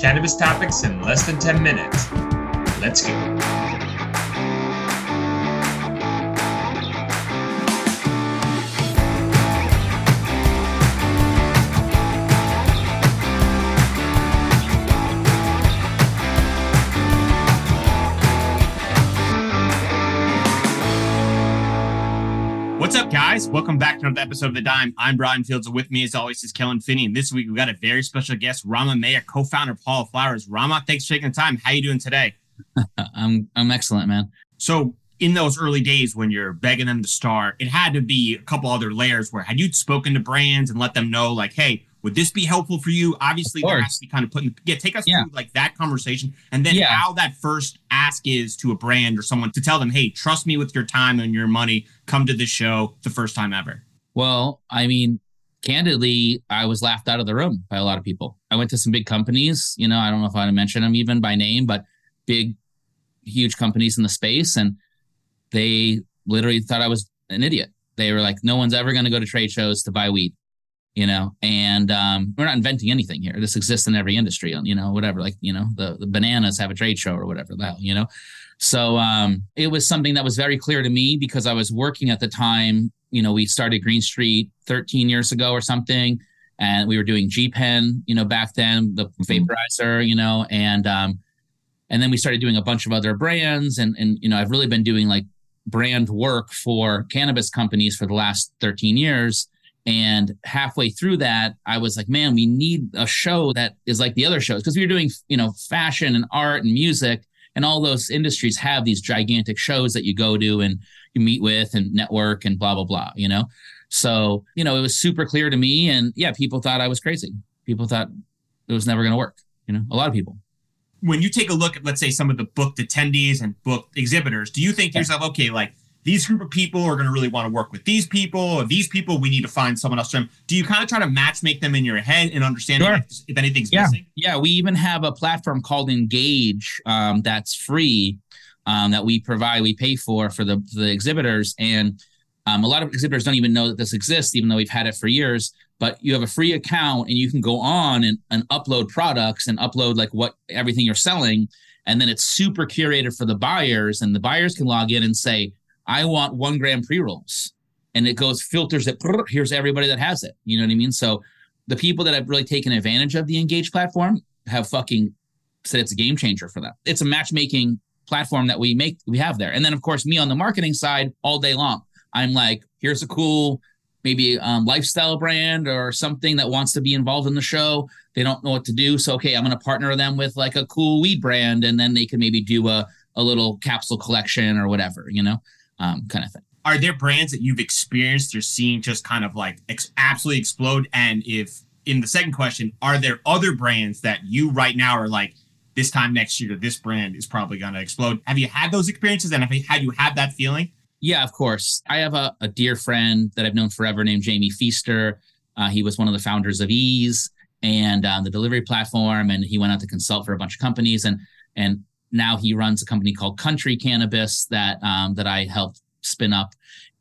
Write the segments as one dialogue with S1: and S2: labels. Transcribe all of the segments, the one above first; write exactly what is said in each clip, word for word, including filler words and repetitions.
S1: Cannabis topics in less than ten minutes. Let's go. What's up, guys? Welcome back to another episode of The Dime. I'm Brian Fields, and with me, as always, is Kellen Finney. And this week, we've got a very special guest, Rama Maya, co-founder of Hall of Flowers. Rama, thanks for taking the time. How you doing today?
S2: I'm I'm excellent, man.
S1: So, in those early days when you're begging them to start, it had to be a couple other layers where had you spoken to brands and let them know, like, hey, would this be helpful for you? Obviously, there has to be kind of putting, yeah, take us
S2: yeah.
S1: through like that conversation and then yeah. how that first ask is to a brand or someone to tell them, hey, trust me with your time and your money. Come to this show the first time ever.
S2: Well, I mean, candidly, I was laughed out of the room by a lot of people. I went to some big companies, you know, I don't know if I want to mention them even by name, but big, huge companies in the space. And they literally thought I was an idiot. They were like, no one's ever going to go to trade shows to buy weed. You know, and um, we're not inventing anything here. This exists in every industry, you know, whatever, like, you know, the, the bananas have a trade show or whatever the hell, you know. So um, it was something that was very clear to me because I was working at the time. You know, we started Green Street thirteen years ago or something, and we were doing G-Pen, you know, back then, the vaporizer, you know, and um, and then we started doing a bunch of other brands. And, and, you know, I've really been doing like brand work for cannabis companies for the last thirteen years. And halfway through that, I was like, man, we need a show that is like the other shows. Because we were doing, you know, fashion and art and music, and all those industries have these gigantic shows that you go to and you meet with and network and blah, blah, blah, you know? So, you know, it was super clear to me. And yeah, people thought I was crazy. People thought it was never going to work. You know, a lot of people.
S1: When you take a look at, let's say, some of the booked attendees and booked exhibitors, do you think to yourself, okay, like, these group of people are going to really want to work with these people, or these people, we need to find someone else to them? Do you kind of try to match make them in your head and understand sure. if, if anything's
S2: yeah.
S1: missing?
S2: Yeah, we even have a platform called Engage um, that's free um, that we provide, we pay for for the, for the exhibitors. And um, a lot of exhibitors don't even know that this exists, even though we've had it for years. But you have a free account and you can go on and, and upload products and upload like what everything you're selling. And then it's super curated for the buyers, and the buyers can log in and say, I want one gram pre-rolls, and it goes filters it. Here's everybody that has it. You know what I mean? So the people that have really taken advantage of the Engage platform have fucking said it's a game changer for them. It's a matchmaking platform that we make, we have there. And then of course, me on the marketing side all day long, I'm like, here's a cool, maybe um, lifestyle brand or something that wants to be involved in the show. They don't know what to do. So, okay, I'm going to partner them with like a cool weed brand, and then they can maybe do a, a little capsule collection or whatever, you know? Um, kind of thing.
S1: Are there brands that you've experienced or seen just kind of like ex- absolutely explode? And if in the second question, are there other brands that you right now are like, this time next year, this brand is probably going to explode? Have you had those experiences, and have you, had you had that feeling?
S2: Yeah, of course. I have a, a dear friend that I've known forever named Jamie Feaster. Uh, he was one of the founders of Ease and uh, the delivery platform, and he went out to consult for a bunch of companies, and and now he runs a company called Country Cannabis that um, that I helped spin up.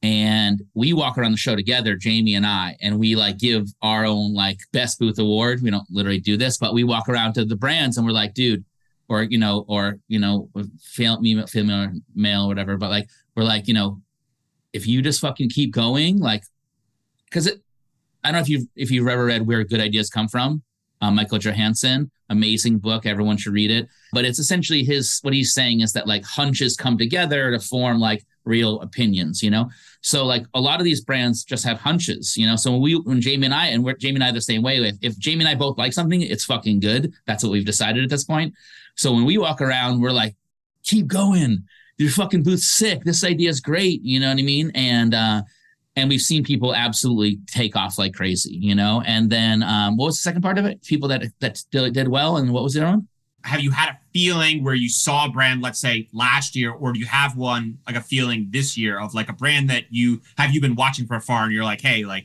S2: And we walk around the show together, Jamie and I, and we like give our own like best booth award. We don't literally do this, but we walk around to the brands and we're like, dude, or, you know, or, you know, female, female, male, whatever. But like, we're like, you know, if you just fucking keep going, like, cause it, I don't know if you've, if you've ever read Where Good Ideas Come From, um, Michael Johansson. Amazing book. Everyone should read it. But it's essentially his, what he's saying is that like hunches come together to form like real opinions, you know? So like a lot of these brands just have hunches, you know? So when we, when Jamie and I, and we're Jamie and I the same way, if, if Jamie and I both like something, it's fucking good. That's what we've decided at this point. So when we walk around, we're like, keep going. Your fucking booth's sick. This idea is great. You know what I mean? And, uh, And we've seen people absolutely take off like crazy, you know? And then um, what was the second part of it? People that that did well. And what was the other one?
S1: Have you had a feeling where you saw a brand, let's say last year, or do you have one, like a feeling this year of like a brand that you, have you been watching for far and you're like, hey, like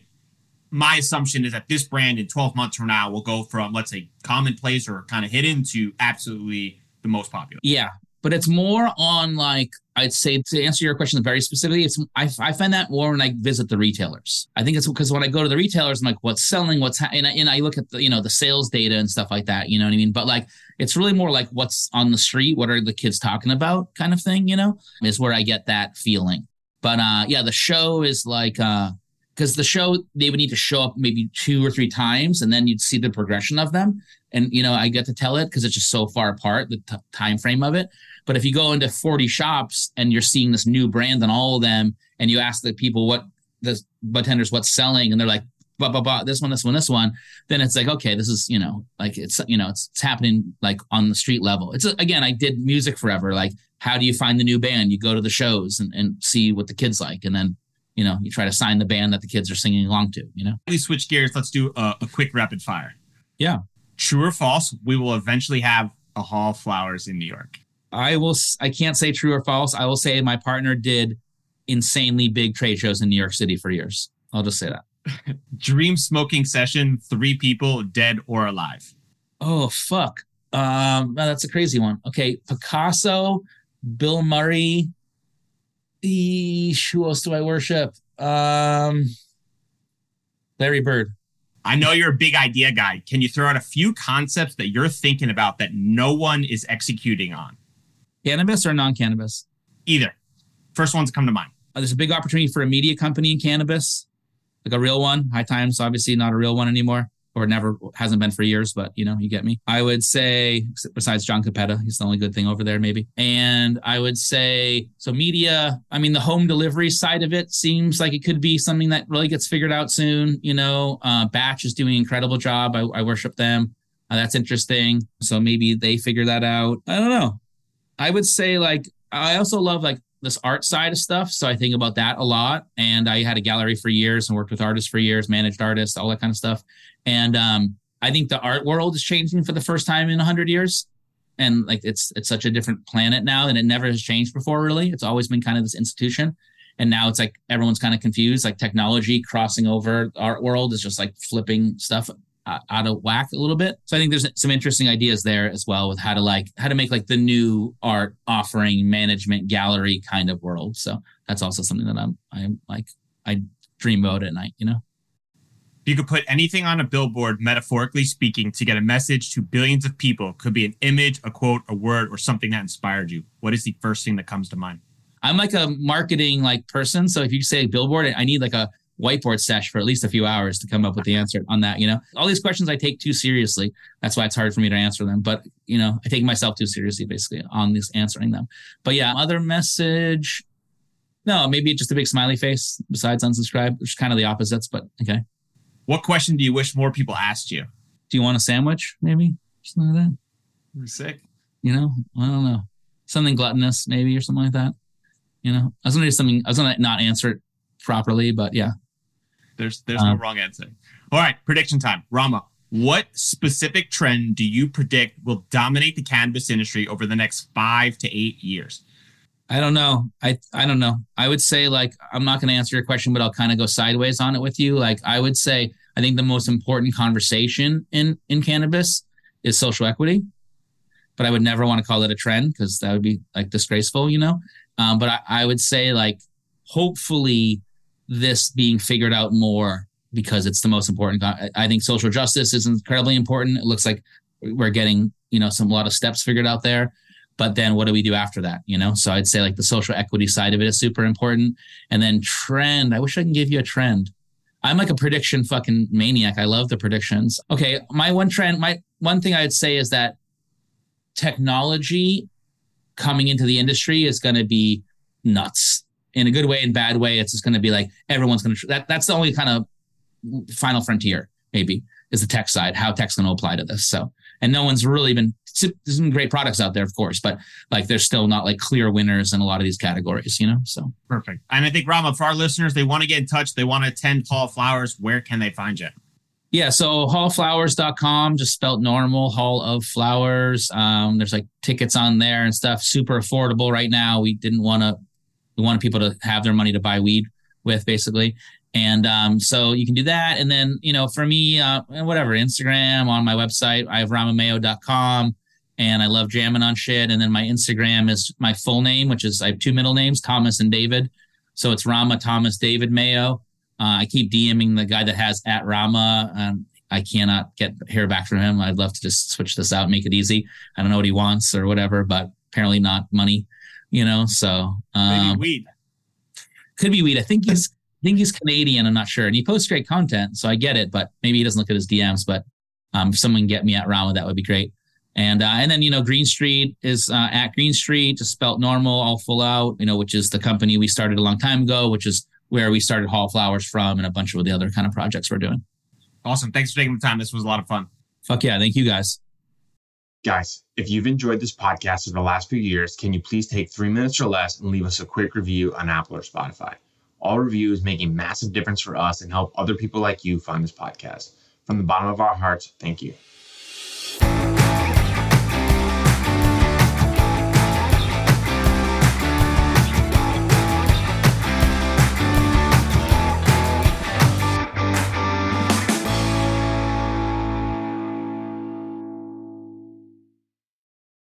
S1: my assumption is that this brand in twelve months from now will go from, let's say, commonplace or kind of hidden to absolutely the most popular?
S2: Yeah. but it's more on like, I'd say to answer your question very specifically, it's I, I find that more when I visit the retailers. I think it's because when I go to the retailers, I'm like, what's selling, what's ha-? and, I, and I look at the, you know, the sales data and stuff like that, you know what I mean? But like, it's really more like what's on the street, what are the kids talking about kind of thing, you know, is where I get that feeling. But uh, yeah, the show is like, uh, because the show, they would need to show up maybe two or three times and then you'd see the progression of them. And, you know, I get to tell it because it's just so far apart, the t- time frame of it. But if you go into forty shops and you're seeing this new brand on all of them, and you ask the people what the bartenders what's selling, and they're like, blah, blah, blah, this one, this one, this one, then it's like, okay, this is, you know, like it's, you know, it's, it's happening like on the street level. It's, again, I did music forever. Like, how do you find the new band? You go to the shows and, and see what the kids like. And then, you know, you try to sign the band that the kids are singing along to, you know?
S1: Please switch gears. Let's do a, a quick rapid fire.
S2: Yeah.
S1: True or false, we will eventually have a Hall of Flowers in New York.
S2: I will. I can't say true or false. I will say my partner did insanely big trade shows in New York City for years. I'll just say that.
S1: Dream smoking session, three people, dead or alive.
S2: Oh, fuck. Um, no, that's a crazy one. Okay. Picasso, Bill Murray. Eesh, who else do I worship? Um, Larry Bird.
S1: I know you're a big idea guy. Can you throw out a few concepts that you're thinking about that no one is executing on?
S2: Cannabis or non-cannabis?
S1: Either. First ones that come to mind.
S2: Uh, there's a big opportunity for a media company in cannabis, like a real one. High Times, obviously not a real one anymore, or never hasn't been for years, but you know, you get me. I would say, besides John Capetta, he's the only good thing over there, maybe. And I would say, so media, I mean, the home delivery side of it seems like it could be something that really gets figured out soon. You know, uh, Batch is doing an incredible job. I, I worship them. Uh, that's interesting. So maybe they figure that out. I don't know. I would say like, I also love like this art side of stuff. So I think about that a lot. And I had a gallery for years and worked with artists for years, managed artists, all that kind of stuff. And um, I think the art world is changing for the first time in a hundred years. And like, it's, it's such a different planet now and it never has changed before, really. It's always been kind of this institution. And now it's like, everyone's kind of confused, like technology crossing over the art world is just like flipping stuff out of whack a little bit. So I think there's some interesting ideas there as well with how to like, how to make like the new art offering management gallery kind of world. So that's also something that I'm, I'm like, I dream about at night, you know?
S1: If you could put anything on a billboard, metaphorically speaking, to get a message to billions of people, could be an image, a quote, a word, or something that inspired you. What is the first thing that comes to mind?
S2: I'm like a marketing like person. So if you say billboard, I need like a whiteboard sesh for at least a few hours to come up with the answer on that, you know? All these questions I take too seriously. That's why it's hard for me to answer them. But, you know, I take myself too seriously, basically, on this answering them. But yeah, other message, no, maybe just a big smiley face besides unsubscribe, which is kind of the opposites, but okay.
S1: What question do you wish more people asked you?
S2: Do you want a sandwich, maybe? Something like that.
S1: You're sick.
S2: You know, I don't know. Something gluttonous, maybe, or something like that. You know, I was going to do something, I was going to not answer it properly, but yeah.
S1: There's there's
S2: um,
S1: no wrong answer. All right, prediction time. Rama, what specific trend do you predict will dominate the cannabis industry over the next five to eight years?
S2: I don't know. I I don't know. I would say like, I'm not going to answer your question, but I'll kind of go sideways on it with you. Like I would say, I think the most important conversation in, in cannabis is social equity, but I would never want to call it a trend because that would be like disgraceful, you know? Um, but I, I would say like, hopefully this being figured out more because it's the most important. I think social justice is incredibly important. It looks like we're getting, you know, some, a lot of steps figured out there, but then what do we do after that? You know? So I'd say like the social equity side of it is super important. And then trend, I wish I can give you a trend. I'm like a prediction fucking maniac. I love the predictions. Okay. My one trend, my one thing I'd say is that technology coming into the industry is going to be nuts. In a good way and bad way, it's just going to be like everyone's going to that. That's the only kind of final frontier, maybe, is the tech side, how tech's going to apply to this. So, and no one's really been. There's some great products out there, of course, but like there's still not like clear winners in a lot of these categories, you know. So
S1: perfect. And I think Rama, for our listeners, they want to get in touch, they want to attend Hall of Flowers. Where can they find you?
S2: Yeah, so hall of flowers dot com, just spelled normal, Hall of Flowers. Um, there's like tickets on there and stuff, super affordable right now. We didn't want to. We wanted people to have their money to buy weed with, basically. And um, so you can do that. And then, you know, for me, uh, whatever, Instagram, on my website, I have rama mayo dot com. and I love jamming on shit. And then my Instagram is my full name, which is I have two middle names, Thomas and David. So it's Rama Thomas David Mayo. Uh, I keep DMing the guy that has at Rama. Um, I cannot get hear back from him. I'd love to just switch this out, make it easy. I don't know what he wants or whatever, but apparently not money, you know. So um,
S1: maybe weed.
S2: Could be weed. I think he's I think he's Canadian. I'm not sure, and he posts great content, so I get it. But maybe he doesn't look at his D Ms. But um, if someone can get me at Rama, that would be great. And uh, and then you know Green Street is uh, at Green Street, just spelt normal, all full out. You know, which is the company we started a long time ago, which is where we started Hall Flowers from, and a bunch of the other kind of projects we're doing.
S1: Awesome. Thanks for taking the time. This was a lot of fun.
S2: Fuck yeah. Thank you, guys.
S3: Guys, if you've enjoyed this podcast over the last few years, can you please take three minutes or less and leave us a quick review on Apple or Spotify? All reviews make a massive difference for us and help other people like you find this podcast. From the bottom of our hearts, thank you.